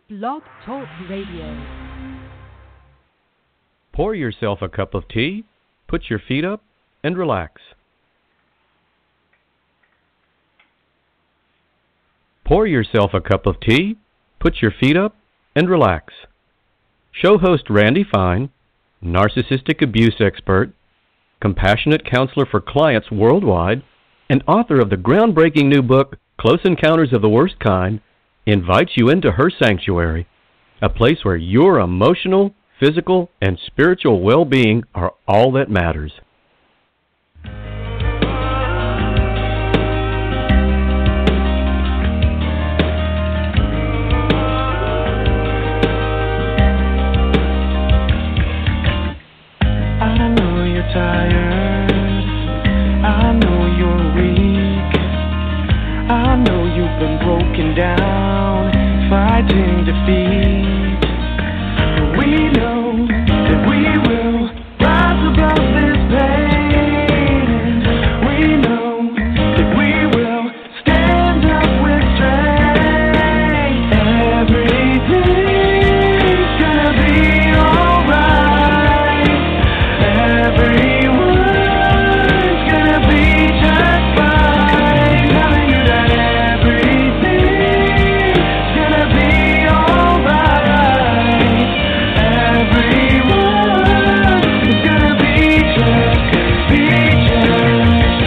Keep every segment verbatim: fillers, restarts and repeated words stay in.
Blog Talk Radio. Pour yourself a cup of tea, put your feet up, and relax. Pour yourself a cup of tea, put your feet up, and relax. Show host Randy Fine, narcissistic abuse expert, compassionate counselor for clients worldwide, and author of the groundbreaking new book, Close Encounters of the Worst Kind, invites you into her sanctuary, a place where your emotional, physical, and spiritual well-being are all that matters. I know you're tired, I know you're weak, I know you've been broken down, fighting defeat. We know that we will rise above this pain. We know that we will stand up with strength. Everything's gonna be alright. Everyone's gonna be just fine. Telling you that everything's gonna be alright. Everyone's gonna be just, be just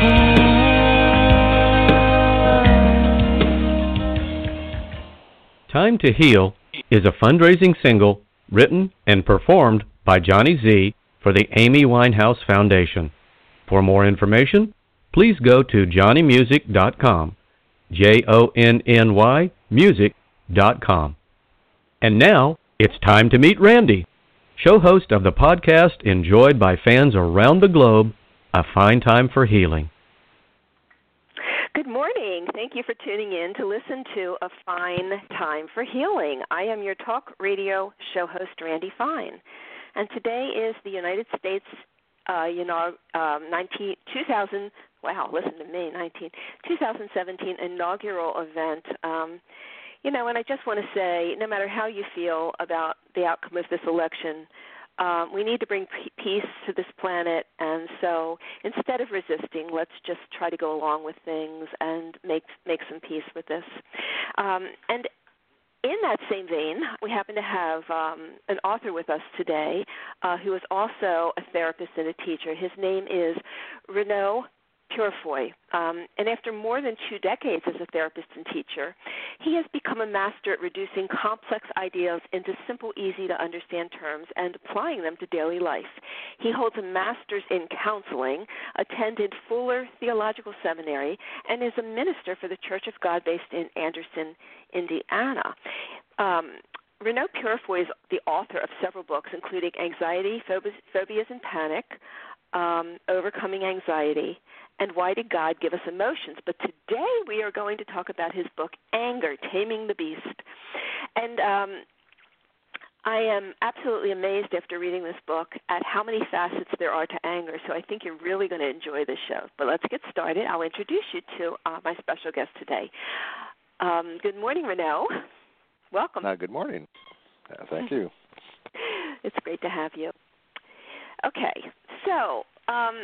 fine. Time to Heal is a fundraising single written and performed by Johnny Z for the Amy Winehouse Foundation. For more information, please go to johnny music dot com, J O N N Y music dot com. And now, it's time to meet Randy, show host of the podcast enjoyed by fans around the globe, A Fine Time for Healing. Good morning. Thank you for tuning in to listen to A Fine Time for Healing. I am your talk radio show host, Randy Fine. And today is the United States, uh, you know, um, nineteen, two thousand, wow, listen to me, nineteen, twenty seventeen inaugural event. Um, you know, and I just want to say, no matter how you feel about the outcome of this election, Um, we need to bring p- peace to this planet, and so instead of resisting, let's just try to go along with things and make make some peace with this. Um, and in that same vein, we happen to have um, an author with us today uh, who is also a therapist and a teacher. His name is Renaud Purifoy, um, and after more than two decades as a therapist and teacher, he has become a master at reducing complex ideas into simple, easy-to-understand terms and applying them to daily life. He holds a master's in counseling, attended Fuller Theological Seminary, and is a minister for the Church of God based in Anderson, Indiana. Um, Renaud Purifoy is the author of several books, including Anxiety, Phobias, Phobias and Panic, um, Overcoming Anxiety, and Why Did God Give Us Emotions? But today we are going to talk about his book, Anger, Taming the Beast. And um, I am absolutely amazed after reading this book at how many facets there are to anger, so I think you're really going to enjoy this show. But let's get started. I'll introduce you to uh, my special guest today. Um, good morning, Renaud. Welcome. Uh, good morning. Uh, thank you. It's great to have you. Okay, so um,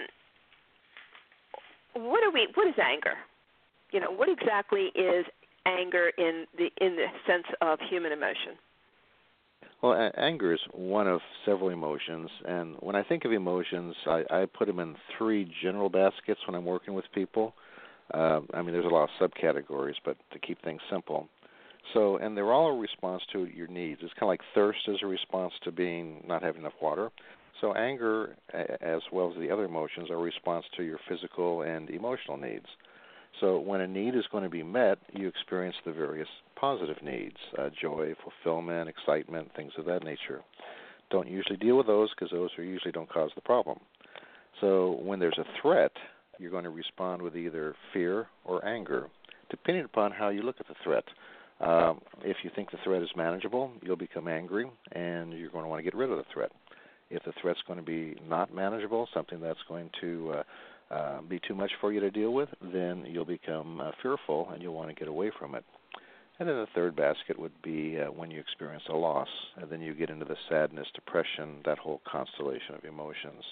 what are we? What is anger? You know, what exactly is anger in the in the sense of human emotion? Well, a- anger is one of several emotions, and when I think of emotions, I, I put them in three general baskets when I'm working with people. Uh, I mean, there's a lot of subcategories, but to keep things simple. So, and they're all a response to your needs. It's kind of like thirst is a response to being not having enough water. So anger, as well as the other emotions, are a response to your physical and emotional needs. So when a need is going to be met, you experience the various positive needs, uh, joy, fulfillment, excitement, things of that nature. Don't usually deal with those because those are usually don't cause the problem. So when there's a threat, you're going to respond with either fear or anger, depending upon how you look at the threat. Um, if you think the threat is manageable, you'll become angry, and you're going to want to get rid of the threat. If the threat's going to be not manageable, something that's going to uh, uh, be too much for you to deal with, then you'll become uh, fearful and you'll want to get away from it. And then the third basket would be uh, when you experience a loss, and then you get into the sadness, depression, that whole constellation of emotions.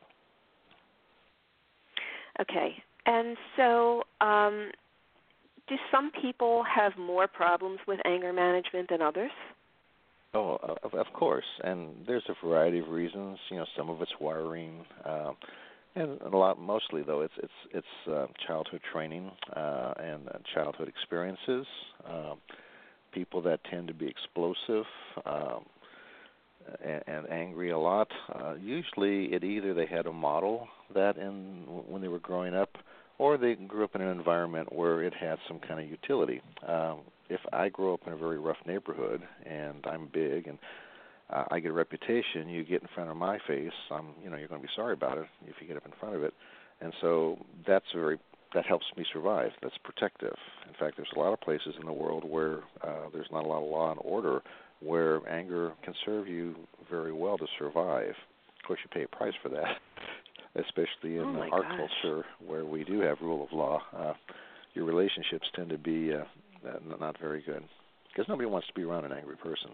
Okay. And so um, do some people have more problems with anger management than others? Oh, of, of course. And there's a variety of reasons. You know, some of it's wiring. Uh, And a lot, mostly though, it's it's it's uh, childhood training uh, and uh, childhood experiences. Um, people that tend to be explosive um, and, and angry a lot. Uh, usually, it either they had a model that in when they were growing up, or they grew up in an environment where it had some kind of utility. Um, if I grew up in a very rough neighborhood and I'm big and Uh, I get a reputation, you get in front of my face, I'm, you know, you're going to be sorry about it if you get up in front of it. And so that's very, that helps me survive. That's protective. In fact, there's a lot of places in the world where uh, there's not a lot of law and order, where anger can serve you very well to survive. Of course, you pay a price for that, especially in oh uh, our gosh. culture where we do have rule of law. Uh, your relationships tend to be uh, not very good because nobody wants to be around an angry person.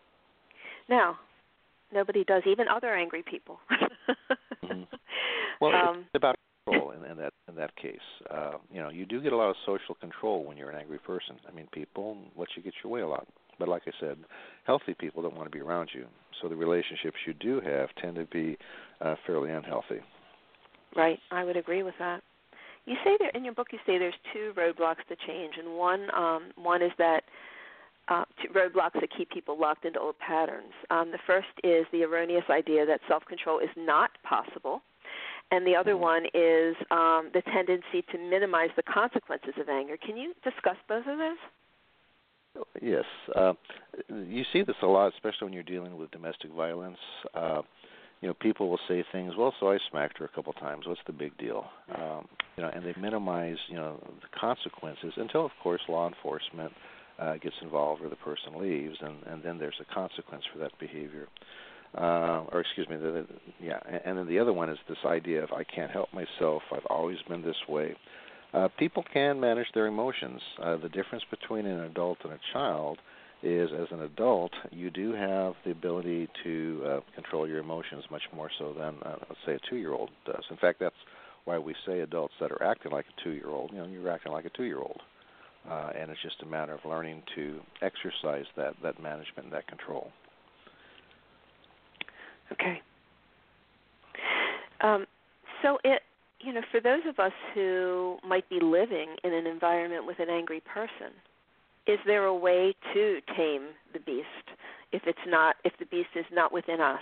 No, nobody does, even other angry people. mm-hmm. Well, um, it's about control in, in that in that case. Uh, you know, you do get a lot of social control when you're an angry person. I mean, people let you get your way a lot. But like I said, healthy people don't want to be around you. So the relationships you do have tend to be uh, fairly unhealthy. Right, I would agree with that. You say there in your book, you say there's two roadblocks to change, and one um, one is that Uh, roadblocks that keep people locked into old patterns. Um, the first is the erroneous idea that self-control is not possible, and the other one is um, the tendency to minimize the consequences of anger. Can you discuss both of those? Yes. Uh, you see this a lot, especially when you're dealing with domestic violence. Uh, you know, people will say things, well, so I smacked her a couple times. What's the big deal? Um, you know, and they minimize, you know, the consequences until, of course, law enforcement Uh, gets involved or the person leaves, and, and then there's a consequence for that behavior. Uh, or excuse me, the, the, yeah. And, and then the other one is this idea of I can't help myself. I've always been this way. Uh, people can manage their emotions. Uh, the difference between an adult and a child is, as an adult, you do have the ability to uh, control your emotions much more so than, uh, let's say, a two-year-old does. In fact, that's why we say adults that are acting like a two-year-old, you know, you're acting like a two-year-old. Uh, and it's just a matter of learning to exercise that, that management and that control. Okay. Um, so it, you know, for those of us who might be living in an environment with an angry person, is there a way to tame the beast if it's not, if the beast is not within us?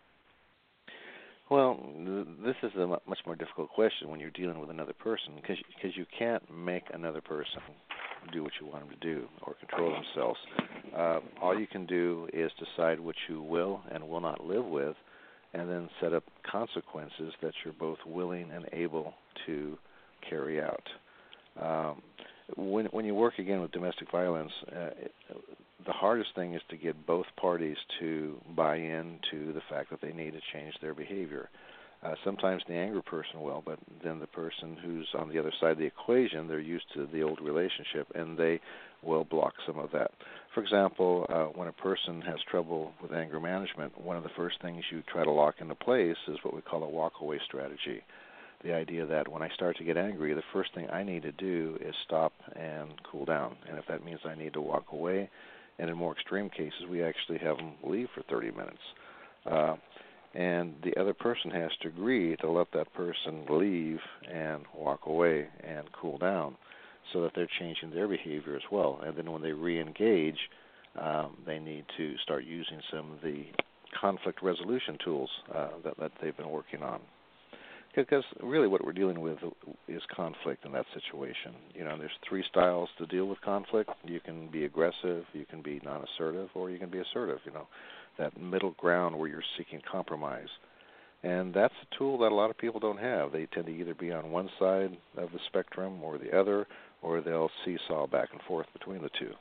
Well, th- this is a m- much more difficult question when you're dealing with another person because because you can't make another person do what you want them to do or control themselves. Uh, all you can do is decide what you will and will not live with, and then set up consequences that you're both willing and able to carry out. Um, when when you work again with domestic violence, uh, it, the hardest thing is to get both parties to buy into the fact that they need to change their behavior. Uh, sometimes the angry person will, but then the person who's on the other side of the equation, they're used to the old relationship, and they will block some of that. For example, uh, when a person has trouble with anger management, one of the first things you try to lock into place is what we call a walk-away strategy. The idea that when I start to get angry, the first thing I need to do is stop and cool down. And if that means I need to walk away, and in more extreme cases, we actually have them leave for thirty minutes. Uh, and the other person has to agree to let that person leave and walk away and cool down so that they're changing their behavior as well. And then when they re-engage, um, they need to start using some of the conflict resolution tools uh, that, that they've been working on. Because really what we're dealing with is conflict in that situation. You know, there's three styles to deal with conflict. You can be aggressive, you can be non-assertive, or you can be assertive, you know, that middle ground where you're seeking compromise. And that's a tool that a lot of people don't have. They tend to either be on one side of the spectrum or the other, or they'll seesaw back and forth between the two.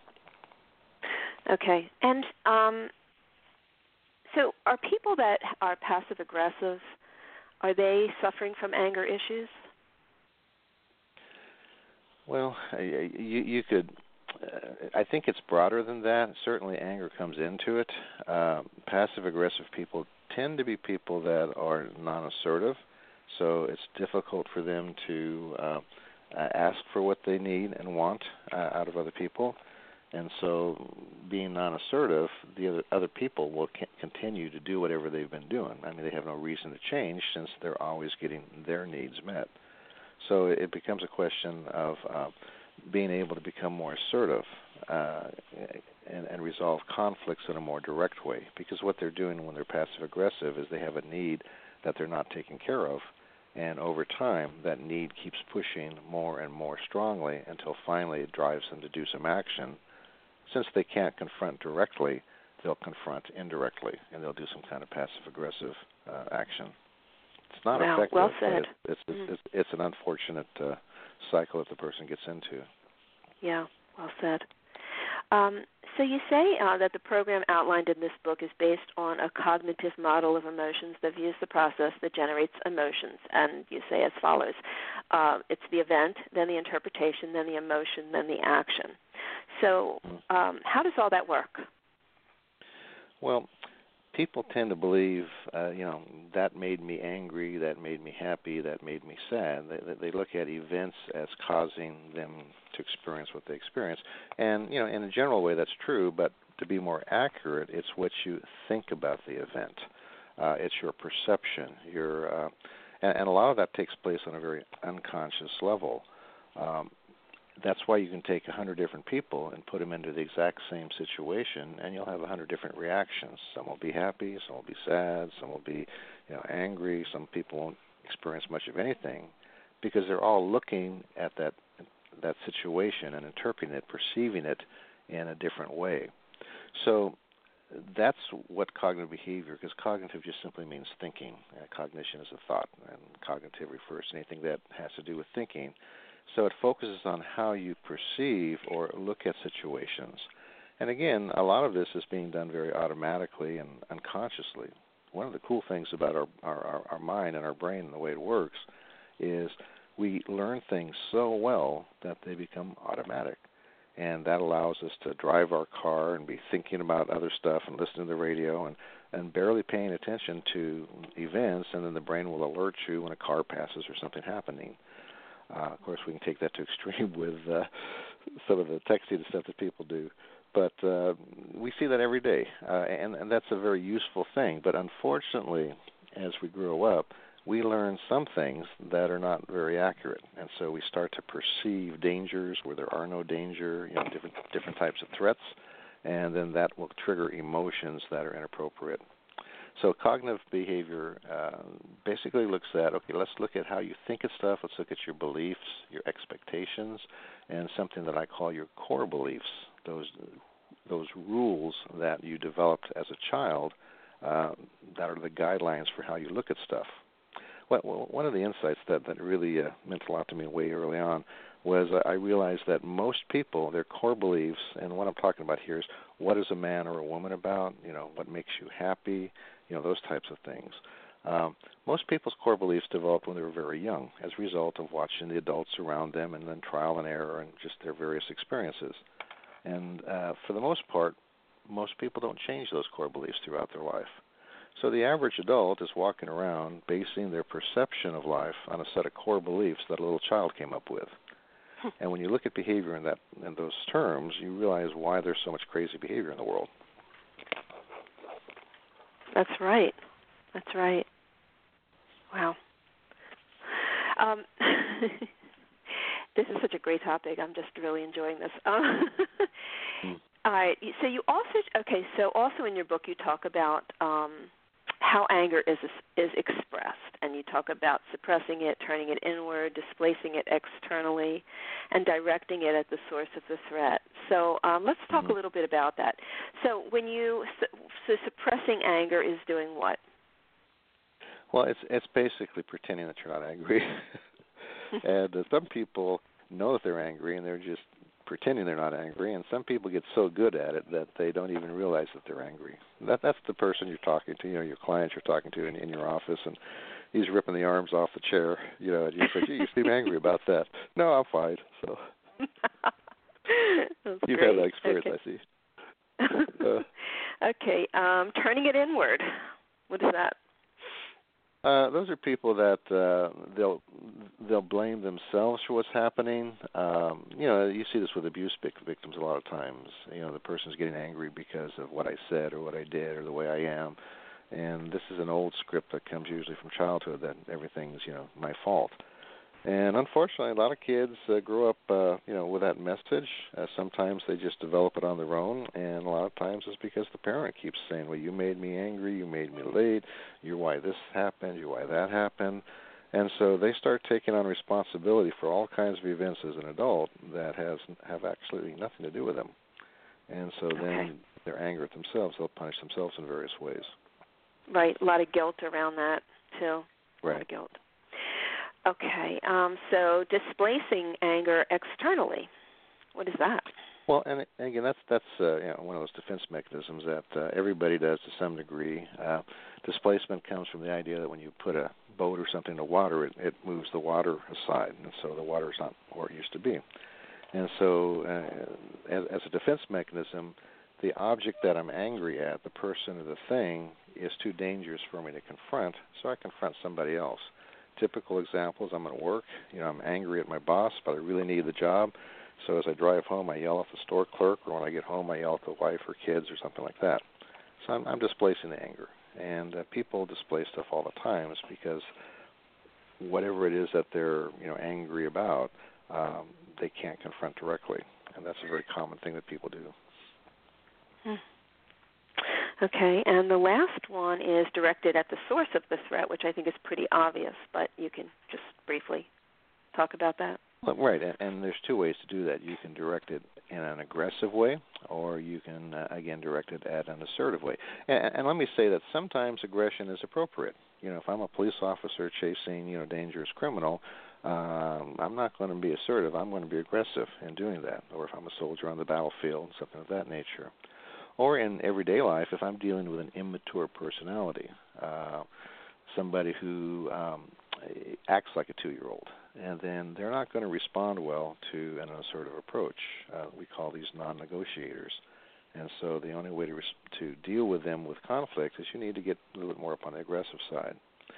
Okay. And um, so are people that are passive-aggressive, are they suffering from anger issues? Well, you, you could I think it's broader than that. Certainly anger comes into it. Uh, passive-aggressive people tend to be people that are non-assertive, so it's difficult for them to uh, uh, ask for what they need and want uh, out of other people. And so being non-assertive, the other, other people will c- continue to do whatever they've been doing. I mean, they have no reason to change since they're always getting their needs met. So it becomes a question of uh, being able to become more assertive uh, and, and resolve conflicts in a more direct way. Because what they're doing when they're passive-aggressive is they have a need that they're not taking care of. And over time, that need keeps pushing more and more strongly until finally it drives them to do some action. Since they can't confront directly, they'll confront indirectly, and they'll do some kind of passive-aggressive uh, action. It's not wow, effective, well said. but it's, it's, mm. it's, it's an unfortunate uh, cycle that the person gets into. Yeah, well said. Um, so you say uh, that the program outlined in this book is based on a cognitive model of emotions that views the process that generates emotions. And you say as follows, uh, it's the event, then the interpretation, then the emotion, then the action. So um, how does all that work? Well, people tend to believe, uh, you know, that made me angry, that made me happy, that made me sad. They, they look at events as causing them to experience what they experience. And, you know, in a general way that's true, but to be more accurate, it's what you think about the event. Uh, it's your perception. Your, uh, and, and a lot of that takes place on a very unconscious level. Um, That's why you can take a hundred different people and put them into the exact same situation, and you'll have a hundred different reactions. Some will be happy, some will be sad, some will be, you know, angry. Some people won't experience much of anything because they're all looking at that that situation and interpreting it, perceiving it in a different way. So that's what cognitive behavior, because cognitive just simply means thinking. Uh, cognition is a thought, and cognitive refers to anything that has to do with thinking. So it focuses on how you perceive or look at situations. And again, a lot of this is being done very automatically and unconsciously. One of the cool things about our, our, our mind and our brain and the way it works is we learn things so well that they become automatic. And that allows us to drive our car and be thinking about other stuff and listening to the radio and, and barely paying attention to events, and then the brain will alert you when a car passes or something happening. Uh, of course, we can take that to extreme with uh, some of the texting and stuff that people do. But uh, we see that every day, uh, and, and that's a very useful thing. But unfortunately, as we grow up, we learn some things that are not very accurate. And so we start to perceive dangers where there are no danger, you know, different different types of threats, and then that will trigger emotions that are inappropriate. So cognitive behavior uh, basically looks at, okay, let's look at how you think of stuff. Let's look at your beliefs, your expectations, and something that I call your core beliefs, those those rules that you developed as a child uh, that are the guidelines for how you look at stuff. Well, one of the insights that, that really uh, meant a lot to me way early on was uh, I realized that most people, their core beliefs, and what I'm talking about here is what is a man or a woman about, you know, what makes you happy, you know, those types of things. Um, most people's core beliefs developed when they were very young as a result of watching the adults around them and then trial and error and just their various experiences. And uh, for the most part, most people don't change those core beliefs throughout their life. So the average adult is walking around basing their perception of life on a set of core beliefs that a little child came up with. And when you look at behavior in that in those terms, you realize why there's so much crazy behavior in the world. That's right. That's right. Wow. Um, this is such a great topic. I'm just really enjoying this. Um, mm. All right. So you also okay. So also in your book you talk about um, how anger is is expressed, and you talk about suppressing it, turning it inward, displacing it externally, and directing it at the source of the threat. So um, let's talk mm-hmm. a little bit about that. So when you so suppressing anger is doing what? Well, it's it's basically pretending that you're not angry, and uh, some people know that they're angry and they're just pretending they're not angry, and some people get so good at it that they don't even realize that they're angry. That that's the person you're talking to, you know, your client you're talking to in, in your office, and he's ripping the arms off the chair, you know, and you say, gee, you seem angry about that. No, I'm fine. So That's You've great. had that experience, okay. I see. Uh, okay, um, turning it inward. What is that? Uh, those are people that uh, they'll they'll blame themselves for what's happening. Um, you know, you see this with abuse victims a lot of times. You know, the person's getting angry because of what I said or what I did or the way I am, and this is an old script that comes usually from childhood that everything's you know my fault. And unfortunately, a lot of kids uh, grow up, uh, you know, with that message. Uh, sometimes they just develop it on their own, and a lot of times it's because the parent keeps saying, "Well, you made me angry, you made me late, you're why this happened, you're why that happened," and so they start taking on responsibility for all kinds of events as an adult that has have absolutely nothing to do with them. And so okay. then they're angry at themselves; they'll punish themselves in various ways. Right, a lot of guilt around that too. A Right. lot of guilt. Okay, um, so displacing anger externally. What is that? Well, and again, that's that's uh, you know, one of those defense mechanisms that uh, everybody does to some degree. Uh, displacement comes from the idea that when you put a boat or something in the water, it, it moves the water aside, and so the water is not where it used to be. And so, uh, as, as a defense mechanism, the object that I'm angry at, the person or the thing, is too dangerous for me to confront, so I confront somebody else. Typical examples, I'm at work, you know, I'm angry at my boss, but I really need the job. So as I drive home, I yell at the store clerk, or when I get home, I yell at the wife or kids or something like that. So I'm, I'm displacing the anger. And uh, people display stuff all the time. It's because whatever it is that they're, you know, angry about, um, they can't confront directly. And that's a very common thing that people do. Hmm. Okay, and the last one is directed at the source of the threat, which I think is pretty obvious, but you can just briefly talk about that. Well, right, and, and there's two ways to do that. You can direct it in an aggressive way, or you can, uh, again, direct it at an assertive way. And, and let me say that sometimes aggression is appropriate. You know, if I'm a police officer chasing, you know, a dangerous criminal, um, I'm not going to be assertive. I'm going to be aggressive in doing that. Or if I'm a soldier on the battlefield, something of that nature. Or in everyday life, if I'm dealing with an immature personality, uh, somebody who um, acts like a two-year-old, and then they're not going to respond well to an assertive approach. Uh, we call these non-negotiators. And so the only way to, res- to deal with them with conflict is you need to get a little bit more up on the aggressive side.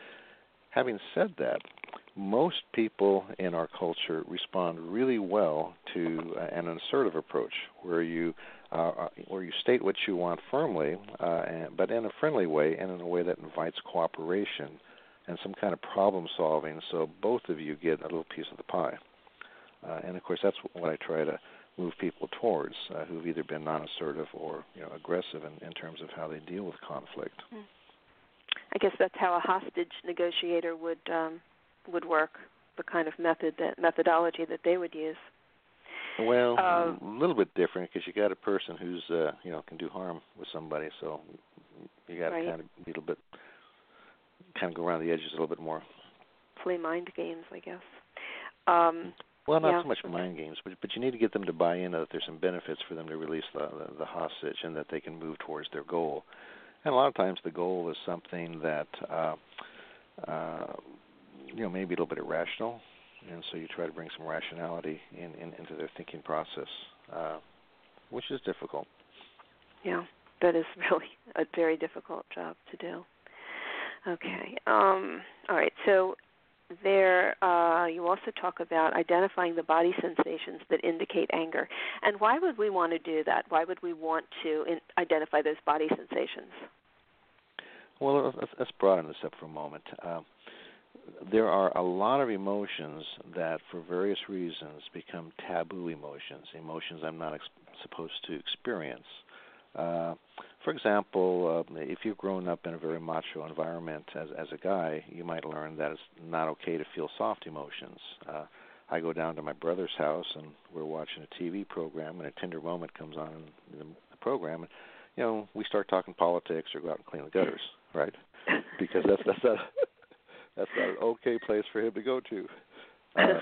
Having said that, most people in our culture respond really well to uh, an assertive approach, where you uh, where you state what you want firmly, uh, and, but in a friendly way and in a way that invites cooperation and some kind of problem solving, so both of you get a little piece of the pie. Uh, and of course, that's what I try to move people towards, uh, who've either been non-assertive or you know aggressive in, in terms of how they deal with conflict. I guess that's how a hostage negotiator would um, would work, the kind of method that methodology that they would use. Well, um, a little bit different because you got a person who's uh, you know can do harm with somebody, so you got to right. kind of be a little bit, kind of go around the edges a little bit more. Play mind games, I guess. Um, well, not yeah. so much mind games, but but you need to get them to buy in that there's some benefits for them to release the, the the hostage and that they can move towards their goal. And a lot of times the goal is something that uh, uh, you know maybe a little bit irrational. And so you try to bring some rationality in, in, into their thinking process, uh, which is difficult. Yeah, that is really a very difficult job to do. Okay. Um, all right. So there, uh, you also talk about identifying the body sensations that indicate anger. And why would we want to do that? Why would we want to in- identify those body sensations? Well, let's, let's broaden this up for a moment. Uh, There are a lot of emotions that, for various reasons, become taboo emotions, emotions I'm not ex- supposed to experience. Uh, for example, uh, if you've grown up in a very macho environment as, as a guy, you might learn that it's not okay to feel soft emotions. Uh, I go down to my brother's house, and we're watching a T V program, and a tender moment comes on in the program, and, you know, we start talking politics or go out and clean the gutters, right? Because that's that's not... That's not an okay place for him to go to. Uh,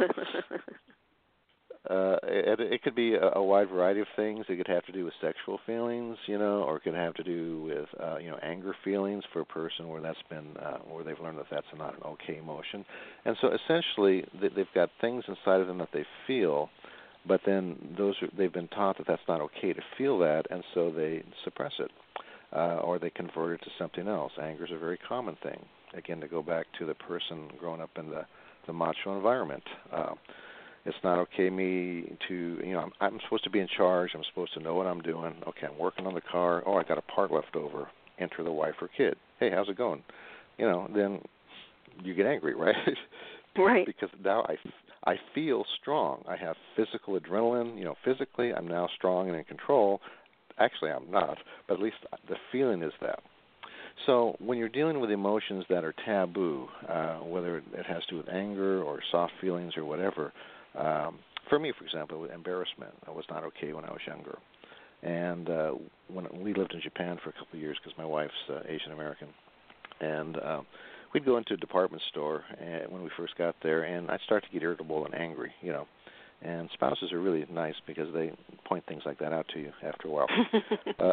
uh, it, it could be a, a wide variety of things. It could have to do with sexual feelings, you know, or it could have to do with, uh, you know, anger feelings for a person where that's been, uh, where they've learned that that's not an okay emotion. And so essentially, they, they've got things inside of them that they feel But then those are, they've been taught that that's not okay to feel that, and so they suppress it, uh, or they convert it to something else. Anger is a very common thing. Again, to go back to the person growing up in the, the macho environment. Uh, it's not okay me to, you know, I'm, I'm supposed to be in charge. I'm supposed to know what I'm doing. Okay, I'm working on the car. Oh, I got a part left over. Enter the wife or kid. Hey, how's it going? You know, then you get angry, right? Right. Because now I, I feel strong. I have physical adrenaline. You know, physically I'm now strong and in control. Actually, I'm not, but at least the feeling is that. So when you're dealing with emotions that are taboo, uh, whether it has to do with anger or soft feelings or whatever, um, for me, for example, embarrassment was not okay when I was younger. And uh, when we lived in Japan for a couple of years because my wife's uh, Asian American, and uh, we'd go into a department store and when we first got there, and I'd start to get irritable and angry, you know. And spouses are really nice because they point things like that out to you after a while. uh,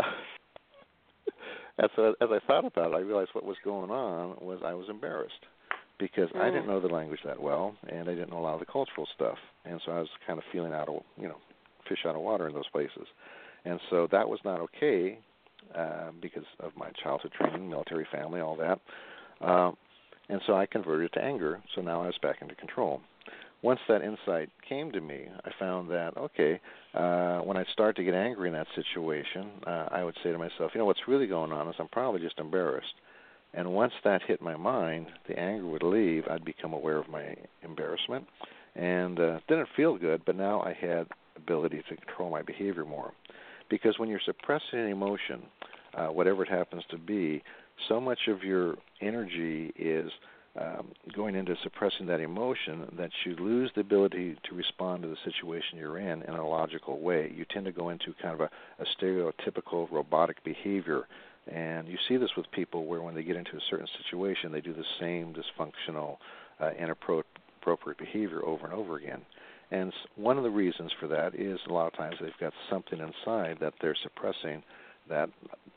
and so as I thought about it, I realized what was going on was I was embarrassed because mm. I didn't know the language that well, and I didn't know a lot of the cultural stuff. And so I was kind of feeling out of, you know, fish out of water in those places. And so that was not okay uh, because of my childhood training, military family, all that. Uh, and so I converted to anger, so now I was back into control. Once that insight came to me, I found that, okay, uh, when I start to get angry in that situation, uh, I would say to myself, you know, what's really going on is I'm probably just embarrassed. And once that hit my mind, the anger would leave. I'd become aware of my embarrassment. And uh, it didn't feel good, but now I had ability to control my behavior more. Because when you're suppressing an emotion, uh, whatever it happens to be, so much of your energy is um, going into suppressing that emotion that you lose the ability to respond to the situation you're in in a logical way. You tend to go into kind of a, a stereotypical robotic behavior. And you see this with people where when they get into a certain situation, they do the same dysfunctional, uh, inappropriate behavior over and over again. And one of the reasons for that is a lot of times they've got something inside that they're suppressing that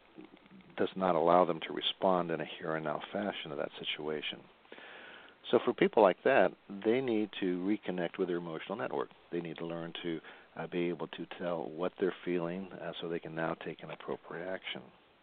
does not allow them to respond in a here and now fashion to that situation. So for people like that, they need to reconnect with their emotional network. They need to learn to uh, be able to tell what they're feeling uh, so they can now take an appropriate action.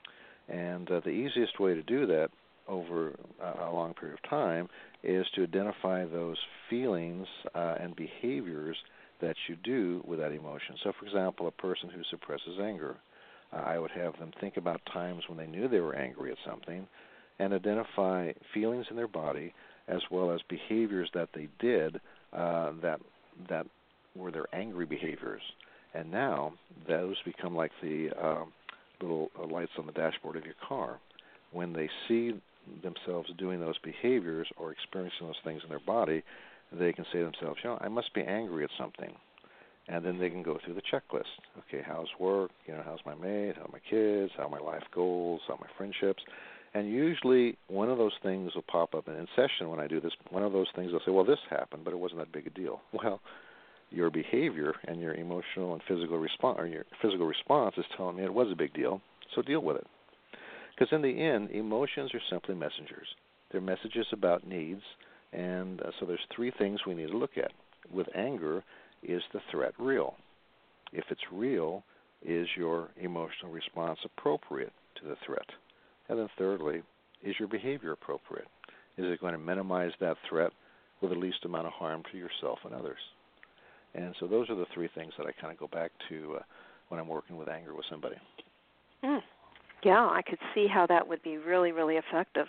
And uh, the easiest way to do that over uh, a long period of time is to identify those feelings uh, and behaviors that you do with that emotion. So, for example, a person who suppresses anger, uh, I would have them think about times when they knew they were angry at something and identify feelings in their body as well as behaviors that they did uh, that that were their angry behaviors. And now those become like the uh, little uh, lights on the dashboard of your car. When they see themselves doing those behaviors or experiencing those things in their body, they can say to themselves, you know, I must be angry at something. And then they can go through the checklist. Okay, how's work? You know, how's my mate? How are my kids? How are my life goals? How are my friendships? And usually one of those things will pop up. And in session when I do this, one of those things will say, well, this happened, but it wasn't that big a deal. Well, your behavior and your emotional and physical response, or your physical response is telling me it was a big deal, so deal with it. Because in the end, emotions are simply messengers. They're messages about needs, and uh, so there's three things we need to look at. With anger, is the threat real? If it's real, is your emotional response appropriate to the threat? And then thirdly, is your behavior appropriate? Is it going to minimize that threat with the least amount of harm to yourself and others? And so those are the three things that I kind of go back to uh, when I'm working with anger with somebody. Mm. Yeah, I could see how that would be really, really effective.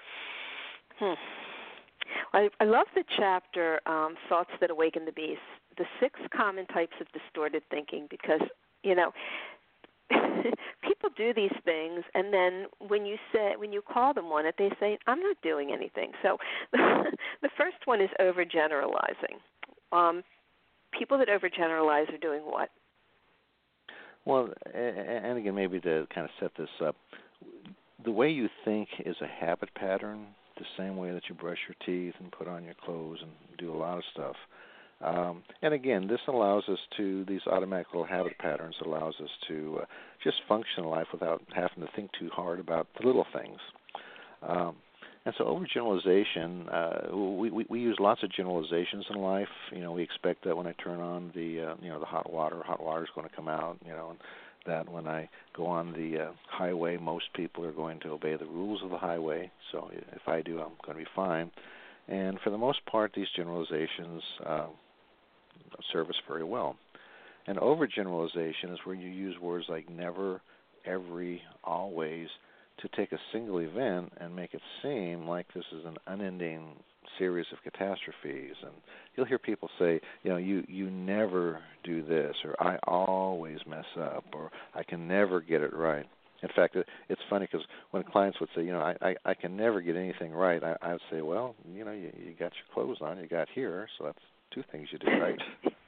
Hmm. I, I love the chapter, um, Thoughts That Awaken the Beast, the six common types of distorted thinking, because, you know, people do these things, and then when you say, when you call them on it, they say, I'm not doing anything. So the first one is overgeneralizing. Um, people that overgeneralize are doing what? Well, and again, maybe to kind of set this up, the way you think is a habit pattern, the same way that you brush your teeth and put on your clothes and do a lot of stuff. Um, and again, this allows us to, these automatic little habit patterns allows us to uh, just function in life without having to think too hard about the little things. Um, And so overgeneralization, uh, we, we we use lots of generalizations in life. You know, we expect that when I turn on the uh, you know the hot water, hot water is going to come out. You know, and that when I go on the uh, highway, most people are going to obey the rules of the highway. So if I do, I'm going to be fine. And for the most part, these generalizations uh, serve us very well. And overgeneralization is where you use words like never, every, always, to take a single event and make it seem like this is an unending series of catastrophes. And you'll hear people say, you know, you, you never do this, or I always mess up, or I can never get it right. In fact, it, it's funny because when clients would say, you know, I, I, I can never get anything right, I, I would say, well, you know, you, you got your clothes on, you got here, so that's two things you did right.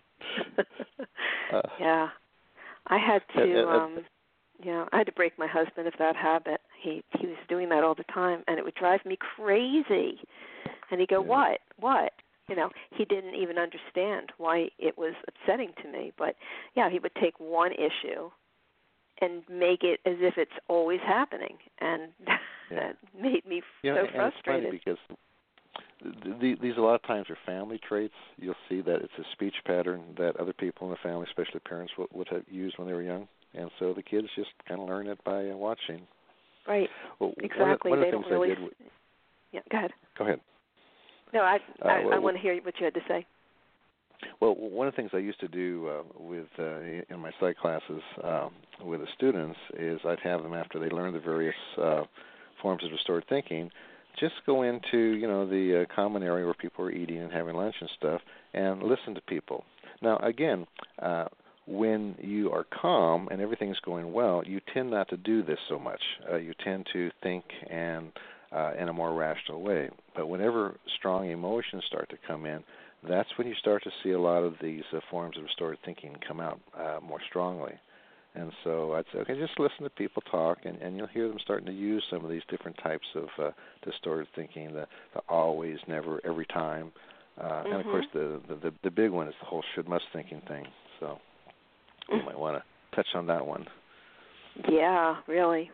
uh, yeah. I had to... Uh, uh, um Yeah, I had to break my husband of that habit. He he was doing that all the time, and it would drive me crazy. And he'd go, yeah. what, what? You know, he didn't even understand why it was upsetting to me. But, yeah, he would take one issue and make it as if it's always happening. And yeah. that made me you so know, and frustrated. It's funny because th- these a lot of times are family traits. You'll see that it's a speech pattern that other people in the family, especially parents, would, would have used when they were young. And so the kids just kind of learn it by uh, watching. Right. Well, exactly. One of, one of they the don't things really. I did w- yeah. Go ahead. Go ahead. No, I uh, I, well, I want to hear what you had to say. Well, one of the things I used to do uh, with uh, in my psych classes uh, with the students is I'd have them, after they learn the various uh, forms of distorted thinking, just go into, you know, the uh, common area where people are eating and having lunch and stuff, and listen to people. Now, again, uh, when you are calm and everything's going well, you tend not to do this so much. Uh, you tend to think and uh, in a more rational way. But whenever strong emotions start to come in, that's when you start to see a lot of these uh, forms of distorted thinking come out uh, more strongly. And so I'd say, okay, just listen to people talk, and, and you'll hear them starting to use some of these different types of uh, distorted thinking, the, the always, never, every time. Uh, mm-hmm. And, of course, the, the, the big one is the whole should-must thinking thing. So you mm-hmm. might want to touch on that one. Yeah, really.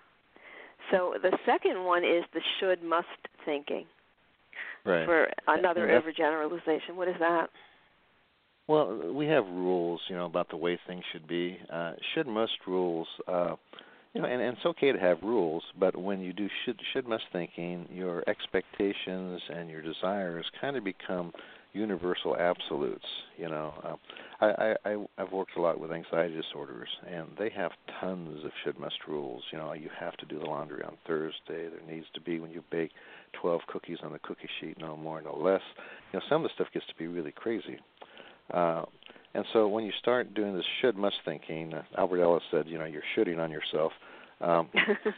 So the second one is the should-must thinking. Right. For another overgeneralization. What is that? Well, we have rules, you know, about the way things should be. Uh, should-must rules, uh, you know, and, and it's okay to have rules, but when you do should, should-must thinking, your expectations and your desires kind of become universal absolutes, you know. Uh, I, I, I've worked a lot with anxiety disorders, and they have tons of should-must rules. You know, you have to do the laundry on Thursday. There needs to be, when you bake, twelve cookies on the cookie sheet, no more, no less. You know, some of the stuff gets to be really crazy. Uh, and so when you start doing this should-must thinking, uh, Albert Ellis said, you know, you're shooting on yourself. Um,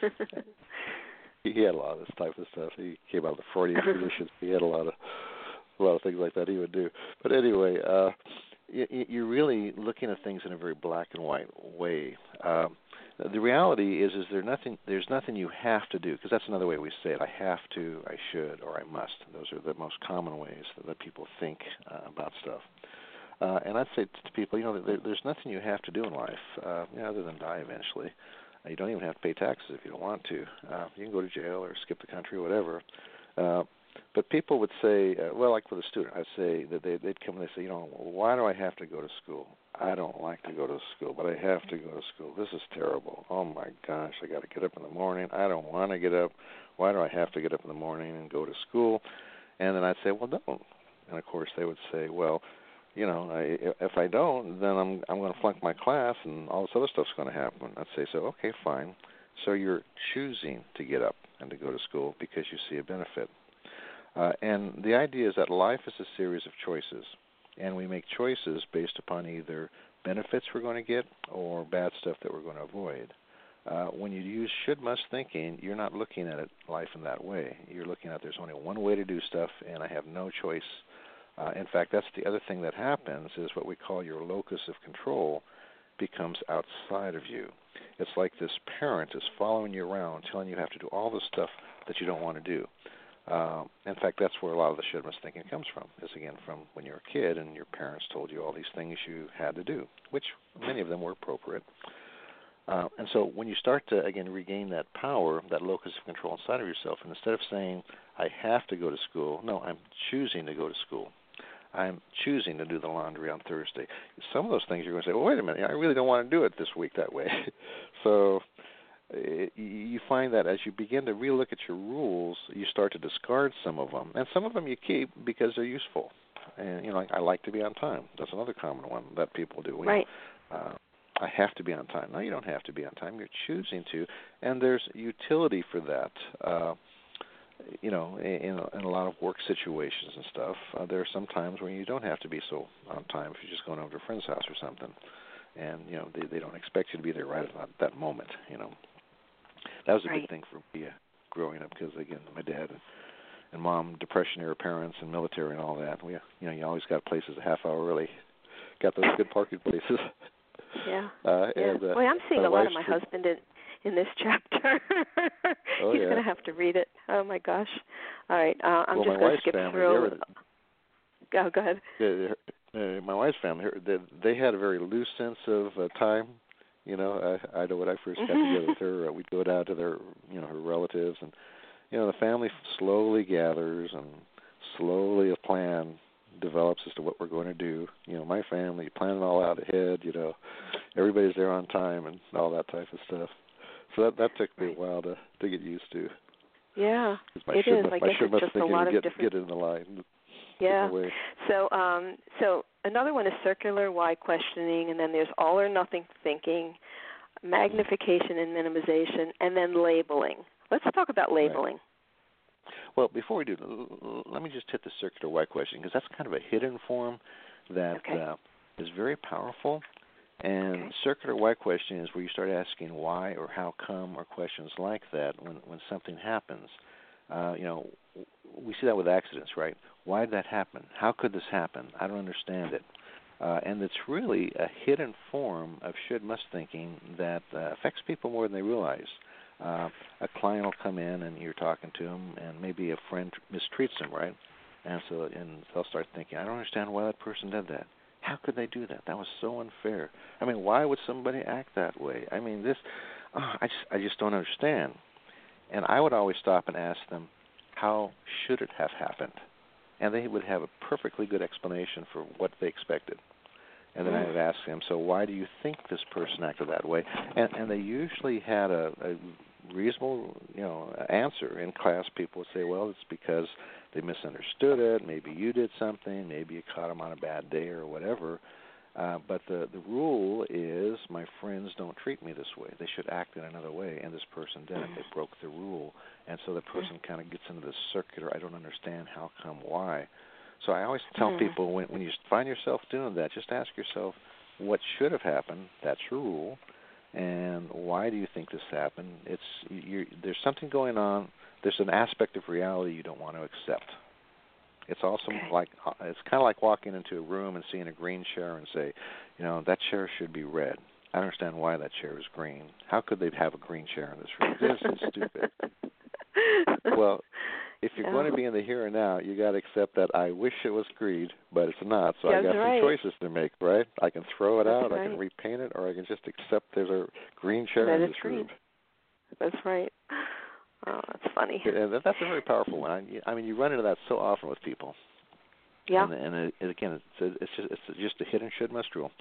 he had a lot of this type of stuff. He came out of the Freudian traditions. He had a lot of a lot of things like that he would do. But anyway, uh, you, you're really looking at things in a very black and white way. Um, the reality is, is there nothing? There's nothing you have to do, because that's another way we say it. I have to, I should, or I must. Those are the most common ways that, that people think uh, about stuff. Uh, and I'd say to people, you know, there, there's nothing you have to do in life, uh, you know, other than die eventually. Uh, you don't even have to pay taxes if you don't want to. Uh, you can go to jail or skip the country or whatever. Uh, but people would say, uh, well, like with a student, I'd say that they, they'd come and they say, you know, why do I have to go to school? I don't like to go to school, but I have to go to school. This is terrible. Oh, my gosh, I got to get up in the morning. I don't want to get up. Why do I have to get up in the morning and go to school? And then I'd say, well, don't. And, of course, they would say, well, you know, I, if I don't, then I'm I'm going to flunk my class, and all this other stuff's going to happen. I'd say, so okay, fine. So you're choosing to get up and to go to school because you see a benefit. Uh, and the idea is that life is a series of choices, and we make choices based upon either benefits we're going to get or bad stuff that we're going to avoid. Uh, when you use should-must thinking, you're not looking at it, life in that way. You're looking at there's only one way to do stuff, and I have no choice. Uh, in fact, that's the other thing that happens is what we call your locus of control becomes outside of you. It's like this parent is following you around, telling you you have to do all the stuff that you don't want to do. Uh, in fact, that's where a lot of the should-must thinking comes from, is, again, from when you were a kid and your parents told you all these things you had to do, which many of them were appropriate. Uh, and so when you start to, again, regain that power, that locus of control inside of yourself, and instead of saying, I have to go to school, no, I'm choosing to go to school. I'm choosing to do the laundry on Thursday. Some of those things you're going to say, well, wait a minute, I really don't want to do it this week that way. So it, you find that as you begin to relook at your rules, you start to discard some of them. And some of them you keep because they're useful. And, you know, like, I like to be on time. That's another common one that people do. Right. You know, uh, I have to be on time. No, you don't have to be on time. You're choosing to. And there's utility for that. Uh, you know, in, in a lot of work situations and stuff, uh, there are some times when you don't have to be so on time if you're just going over to a friend's house or something. And, you know, they, they don't expect you to be there right at that moment, you know. That was a right. big thing for me uh, growing up because, again, my dad and, and mom, Depression-era parents and military and all that. We, you know, you always got places a half hour early. Got those good parking places. Yeah. Uh, yeah. And, uh, well, I'm seeing a lot of my street. husband in, in this chapter. Oh, He's yeah. going to have to read it. Oh, my gosh. All right. Uh, I'm well, just going to skip family, through. Were, Go, go ahead. they, uh, my wife's family, they, they had a very loose sense of uh, time. You know, I, I know when I first got together with her, uh, we'd go down to their, you know, her relatives, and you know, the family slowly gathers, and slowly a plan develops as to what we're going to do. You know, my family, you plan it all out ahead. You know, everybody's there on time and all that type of stuff. So that that took me a while to to get used to. Yeah, my it shirt is. Must, I my guess shirt it's must just a think, lot of get, different. Get in the line. Yeah. Away. So, um, so another one is circular why questioning, and then there's all or nothing thinking, magnification and minimization, and then labeling. Let's talk about labeling. Right. Well, before we do, let me just hit the circular why question, because that's kind of a hidden form that okay. uh, is very powerful. And okay. circular why question is where you start asking why or how come or questions like that when, when something happens. Uh, you know, we see that with accidents, right? Why did that happen? How could this happen? I don't understand it. Uh, and it's really a hidden form of should-must thinking that uh, affects people more than they realize. Uh, a client will come in and you're talking to them, and maybe a friend mistreats them, right? And so and they'll start thinking, I don't understand why that person did that. How could they do that? That was so unfair. I mean, why would somebody act that way? I mean, this, oh, I just, I just don't understand. And I would always stop and ask them, how should it have happened? And they would have a perfectly good explanation for what they expected. And then I would ask them, so why do you think this person acted that way? And, and they usually had a, a reasonable, you know, answer. In class, people would say, well, it's because they misunderstood it. Maybe you did something. Maybe you caught them on a bad day or whatever. Uh, but the, the rule is my friends don't treat me this way. They should act in another way, and this person didn't. They broke the rule. And so the person kind of gets into this circular, I don't understand how come, why. So I always tell people when, when you find yourself doing that, just ask yourself what should have happened. That's your rule. And why do you think this happened? It's you're, there's something going on. There's an aspect of reality you don't want to accept. It's also okay. like it's kind of like walking into a room and seeing a green chair and say, you know, that chair should be red. I don't understand why that chair is green. How could they have a green chair in this room? This is stupid. Well, if you're yeah. going to be in the here and now, you got to accept that I wish it was green, but it's not. So That's I got right. some choices to make, right? I can throw it That's out, right. I can repaint it, or I can just accept there's a green chair that in is this green. room. That's right. Oh, that's funny. And that's a very powerful one. I, I mean, you run into that so often with people. Yeah. And, and it, again, it's it's just it's just a hidden should must rule.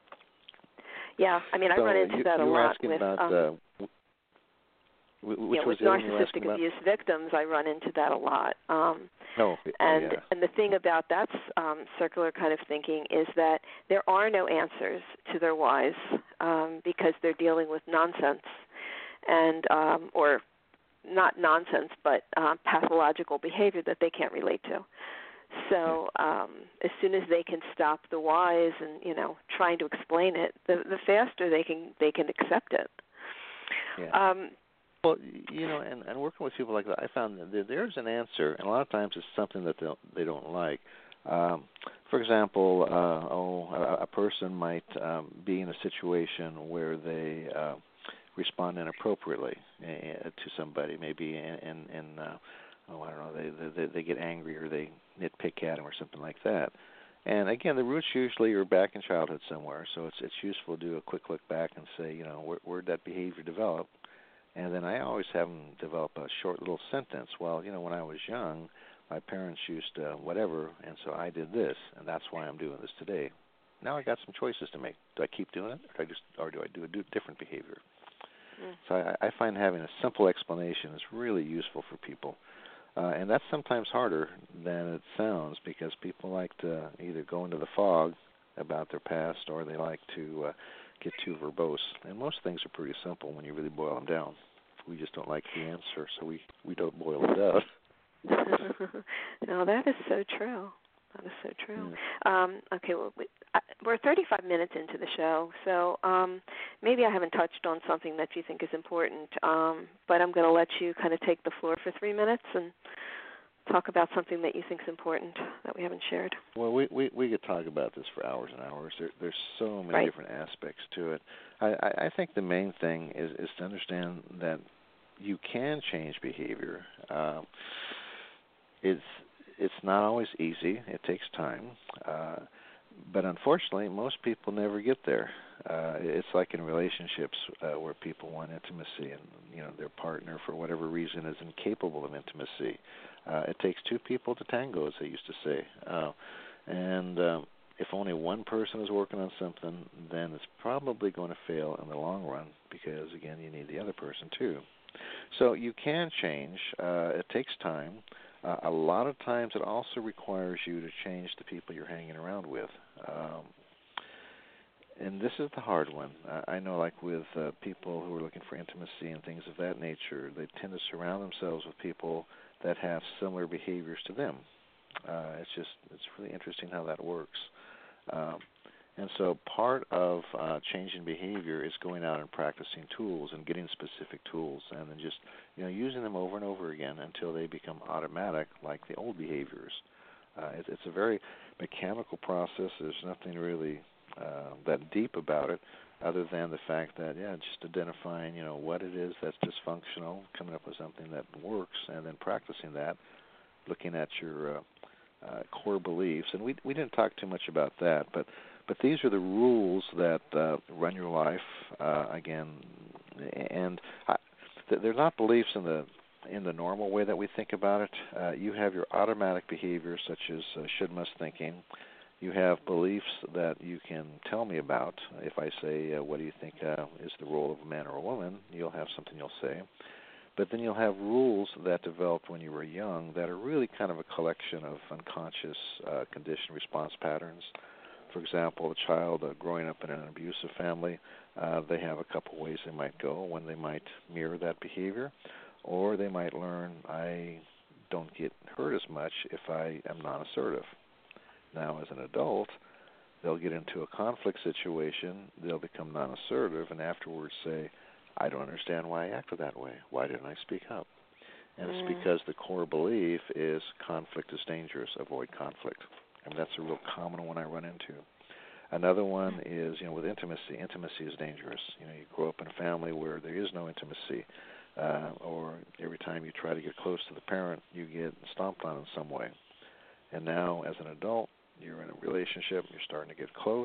Yeah, I mean, so I run into you, that a you were lot asking with. about, um, uh, which yeah, was with the other one you were narcissistic asking about? abuse victims, I run into that a lot. Um, oh, and yeah. and the thing about that um, circular kind of thinking is that there are no answers to their whys um, because they're dealing with nonsense, and um, or not nonsense, but uh, pathological behavior that they can't relate to. So um, as soon as they can stop the whys and you know trying to explain it, the the faster they can they can accept it. Yeah. Um, Well, you know, and, and working with people like that, I found that there's an answer, and a lot of times it's something that they don't, they don't like. Um, for example, uh, oh, a, a person might um, be in a situation where they uh, respond inappropriately uh, to somebody, maybe in, in, in uh, oh, I don't know, they, they they get angry or they nitpick at them or something like that. And again, the roots usually are back in childhood somewhere, so it's it's useful to do a quick look back and say, you know, where where did that behavior develop? And then I always have them develop a short little sentence. Well, you know, when I was young, my parents used uh, whatever, and so I did this, and that's why I'm doing this today. Now I got some choices to make. Do I keep doing it, or do I just, or do I do a do different behavior? Mm. So I, I find having a simple explanation is really useful for people, uh, and that's sometimes harder than it sounds because people like to either go into the fog about their past, or they like to uh, get too verbose. And most things are pretty simple when you really boil them down. We just don't like the answer, so we, we don't boil it down. No, that is so true. That is so true. Yeah. Um, okay, well, we, I, we're thirty-five minutes into the show, so um, maybe I haven't touched on something that you think is important, um, but I'm going to let you kind of take the floor for three minutes and talk about something that you think is important that we haven't shared. Well, we, we, we could talk about this for hours and hours. There, there's so many right. different aspects to it. I, I, I think the main thing is, is to understand that you can change behavior. Uh, it's it's not always easy. It takes time. Uh, but unfortunately, most people never get there. Uh, it's like in relationships uh, where people want intimacy and, you know, their partner, for whatever reason, is incapable of intimacy. Uh, it takes two people to tango, as they used to say. Uh, and uh, if only one person is working on something, then it's probably going to fail in the long run because, again, you need the other person too. So you can change. Uh, it takes time. Uh, a lot of times it also requires you to change the people you're hanging around with. Um, and this is the hard one. Uh, I know, like with uh, people who are looking for intimacy and things of that nature, they tend to surround themselves with people that have similar behaviors to them. Uh, it's just, it's really interesting how that works. Um, and so part of uh, changing behavior is going out and practicing tools and getting specific tools and then just, you know, using them over and over again until they become automatic like the old behaviors. Uh, it, it's a very mechanical process. There's nothing really uh, that deep about it other than the fact that, yeah, just identifying, you know, what it is that's dysfunctional, coming up with something that works, and then practicing that, looking at your uh, uh, core beliefs. And we we didn't talk too much about that, but but these are the rules that uh, run your life, uh, again, and I, they're not beliefs in the in the normal way that we think about it. Uh, you have your automatic behaviors, such as uh, should, must thinking. You have beliefs that you can tell me about. If I say, uh, what do you think uh, is the role of a man or a woman, you'll have something you'll say. But then you'll have rules that developed when you were young that are really kind of a collection of unconscious uh, conditioned response patterns. For example, a child uh, growing up in an abusive family, uh, they have a couple ways they might go when they might mirror that behavior, or they might learn, I don't get hurt as much if I am non-assertive. Now, as an adult, they'll get into a conflict situation, they'll become non-assertive, and afterwards say, I don't understand why I acted that way. Why didn't I speak up? And mm. it's because the core belief is conflict is dangerous, avoid conflict. And that's a real common one I run into. Another one is, you know, with intimacy. Intimacy is dangerous. You know, you grow up in a family where there is no intimacy, uh, or every time you try to get close to the parent, you get stomped on in some way. And now, as an adult, you're in a relationship, you're starting to get close,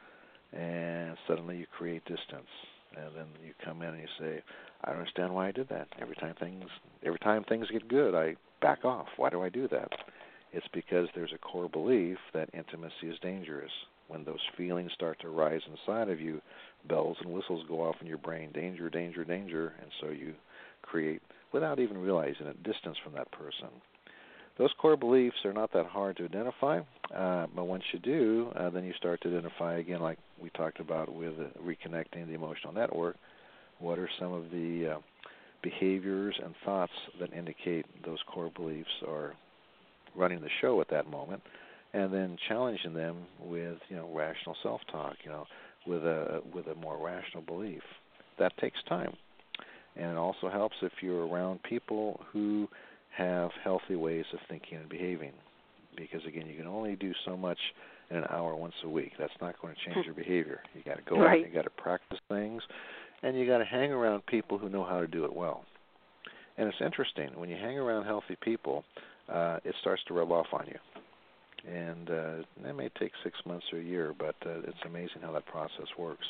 and suddenly you create distance. And then you come in and you say, I don't understand why I did that. Every time things every time things get good, I back off. Why do I do that? It's because there's a core belief that intimacy is dangerous. When those feelings start to rise inside of you, bells and whistles go off in your brain, danger, danger, danger, and so you create, without even realizing it, distance from that person. Those core beliefs are not that hard to identify, uh, but once you do, uh, then you start to identify, again, like we talked about with uh, reconnecting the emotional network, what are some of the uh, behaviors and thoughts that indicate those core beliefs are running the show at that moment, and then challenging them with, you know, rational self-talk, you know, with a with a more rational belief. That takes time, and it also helps if you're around people who have healthy ways of thinking and behaving, because again, you can only do so much in an hour once a week. That's not going to change your behavior. You got to go right. out, you got to practice things, and you got to hang around people who know how to do it well. And it's interesting when you hang around healthy people, uh, it starts to rub off on you. and uh, it may take six months or a year, but uh, it's amazing how that process works.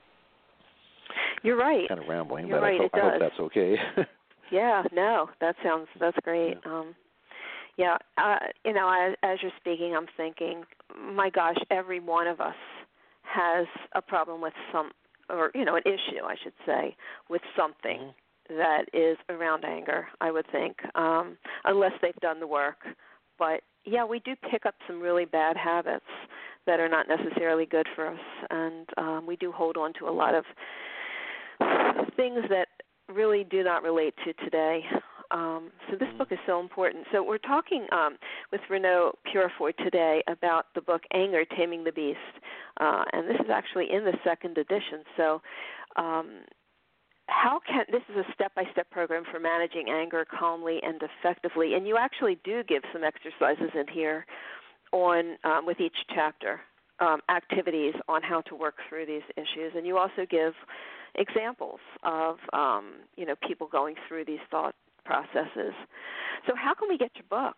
You're right. Kind of rambling, You're but right, I, hope, it I hope does. that's okay. Yeah, no, that sounds that's great. Yeah. Um, yeah, uh, you know, as, as you're speaking, I'm thinking, my gosh, every one of us has a problem with some, or you know, an issue, I should say, with something mm-hmm. that is around anger. I would think, um, unless they've done the work. But yeah, we do pick up some really bad habits that are not necessarily good for us, and um, we do hold on to a lot of things that really do not relate to today. Um, so this mm-hmm. book is so important. So we're talking um, with Renaud Purifoy today about the book Anger, Taming the Beast, uh, and this is actually in the second edition. So um, how can this is a step-by-step program for managing anger calmly and effectively, and you actually do give some exercises in here on um, with each chapter, um, activities on how to work through these issues, and you also give examples of um, you know people going through these thought processes. So how can we get your book?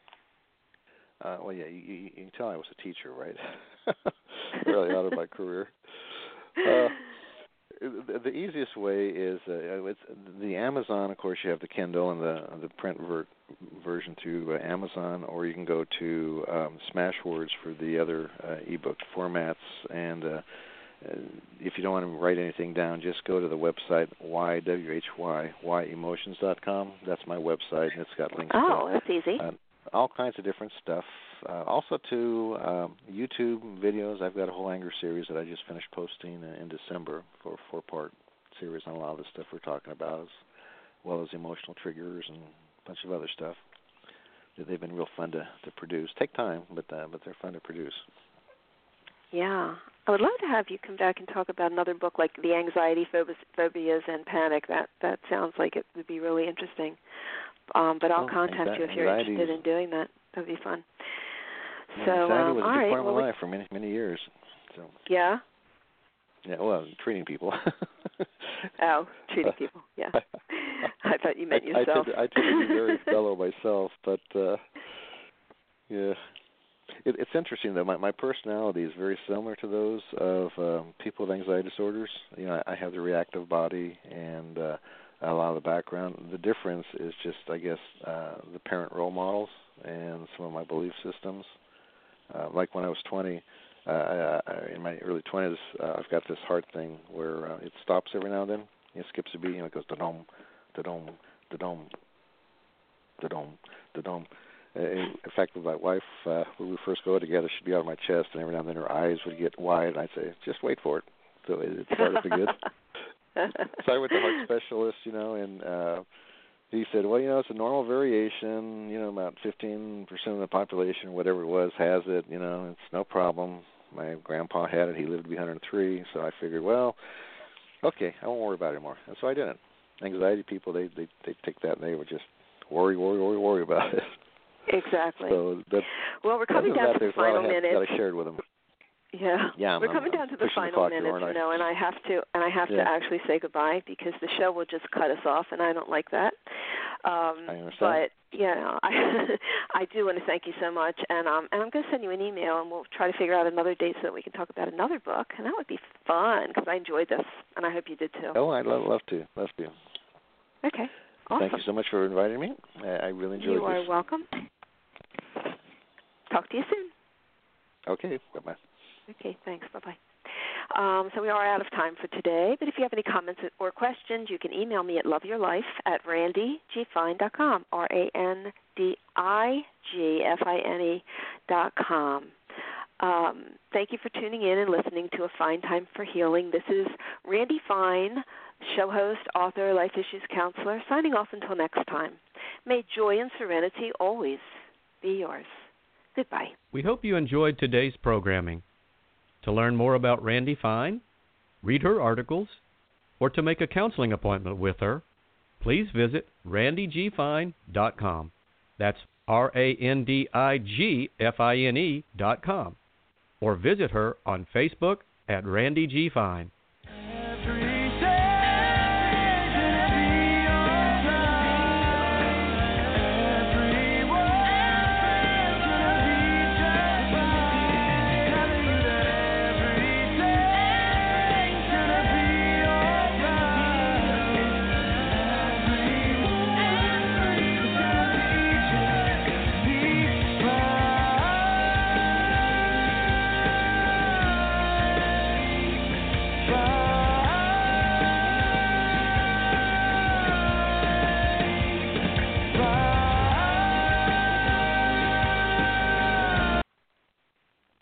Uh, well, yeah, you, you, you can tell I was a teacher, right? Early on in my career. Uh, the, the easiest way is uh, it's the Amazon. Of course, you have the Kindle and the the print ver- version through uh, Amazon, or you can go to um, Smashwords for the other uh, ebook formats. And uh, if you don't want to write anything down, just go to the website y w h y y emotions dot com. That's my website, and it's got links oh, to that's easy. Uh, all kinds of different stuff. Uh, also to um, YouTube videos. I've got a whole anger series that I just finished posting in December for a four-part series on a lot of the stuff we're talking about, as well as emotional triggers and a bunch of other stuff. They've been real fun to, to produce. Take time, but uh, but they're fun to produce. Yeah. I would love to have you come back and talk about another book like The Anxiety, Phobias, and Panic. That that sounds like it would be really interesting. Um, but I'll oh, contact anxiety, you if you're interested in doing that. That would be fun. Yeah, so, anxiety um, was a all big right. part of well, my life for many, many years. So. Yeah? Yeah, well, treating people. Oh, treating people, yeah. I thought you meant I, yourself. I tend, to, I tend to be very fellow myself, but, uh, yeah. It, it's interesting, though. My, my personality is very similar to those of um, people with anxiety disorders. You know, I, I have the reactive body and uh, a lot of the background. The difference is just, I guess, uh, the parent role models and some of my belief systems. Uh, like when I was twenty, uh, I, I, in my early twenties, uh, I've got this heart thing where uh, it stops every now and then. It skips a beat, and it goes da-dom, da-dom, da-dom, da-dom, da-dom. Uh, in fact, with my wife, uh, when we first go together, she'd be out of my chest, and every now and then her eyes would get wide, and I'd say, just wait for it. So it, it started to good. So I went to heart specialist, you know, and uh, he said, well, you know, it's a normal variation. You know, about fifteen percent of the population, whatever it was, has it. You know, it's no problem. My grandpa had it. He lived to be one hundred three, so I figured, well, okay, I won't worry about it anymore. And so I didn't. Anxiety people, they they they take that and they would just worry, worry, worry, worry about it. Exactly. So that, well, we're coming down that, to the final minute. That I shared with them. Yeah, yeah we're I'm, coming I'm down to the final the minutes, here, you know, and I have to and I have yeah. to actually say goodbye because the show will just cut us off, and I don't like that. Um, I understand. But yeah, I I do want to thank you so much, and um and I'm going to send you an email, and we'll try to figure out another date so that we can talk about another book, and that would be fun because I enjoyed this, and I hope you did too. Oh, I'd love, love to, love to. Okay, awesome. Thank you so much for inviting me. I, I really enjoyed you this. You are welcome. Talk to you soon. Okay, bye-bye. Okay, thanks. Bye-bye. Um, so we are out of time for today, but if you have any comments or questions, you can email me at loveyourlife at randy g fine dot com, R A N D I G F I N E dot com. Um, thank you for tuning in and listening to A Fine Time for Healing. This is Randy Fine, show host, author, life issues counselor, signing off until next time. May joy and serenity always be yours. Goodbye. We hope you enjoyed today's programming. To learn more about Randy Fine, read her articles, or to make a counseling appointment with her, please visit randy g fine dot com. That's R A N D I G F I N E dot com. Or visit her on Facebook at Randy G. Fine.